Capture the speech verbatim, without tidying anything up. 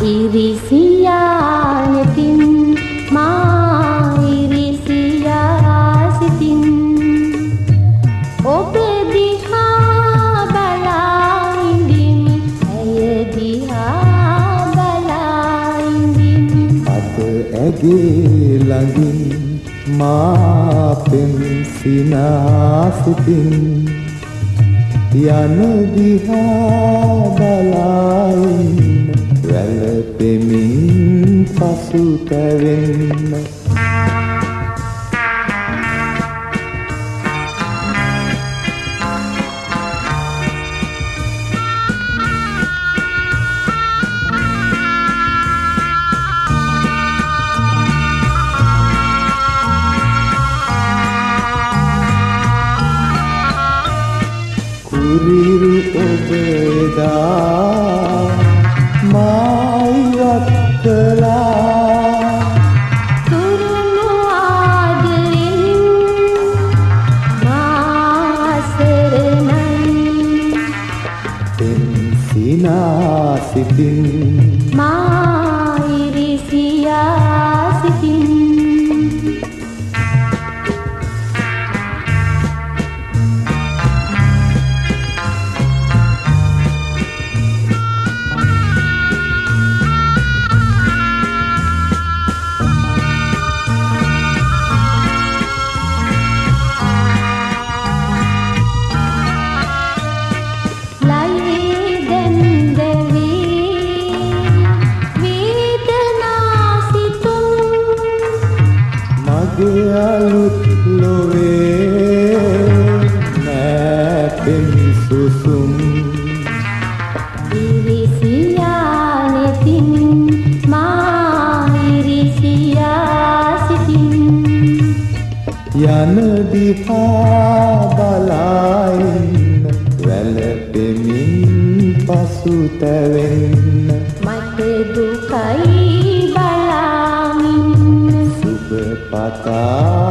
ඉරිසියායතින් මා ඉරිසියා සිතින් ඔබ දිහා බලා ඉඳිමි ඇය දිහා බලා ඉඳිමි අද ඇගේ ළඟින් මා පෙම් සිනා සිතින් යන දිහා බලා ඉන්න වැළපෙමින් පසුතැවෙන්න කුරිරු ඔබ එදා මා ඉවත් කළා තුරුණු ආදරෙන් මා සරණයි පෙම් සිනා සිතින් මා ඉරිසියා සිතින් මගේ අලුත් ලොවේ නෑ පෙම් සුසුම් ඉරිසියා නෙතින් මා ඉරිසියා සිතින් යන දිහා බලා ඉන්න වැළපෙමින් පසුතැවෙන්න මට දුකයි බලාමින් සුබ පතා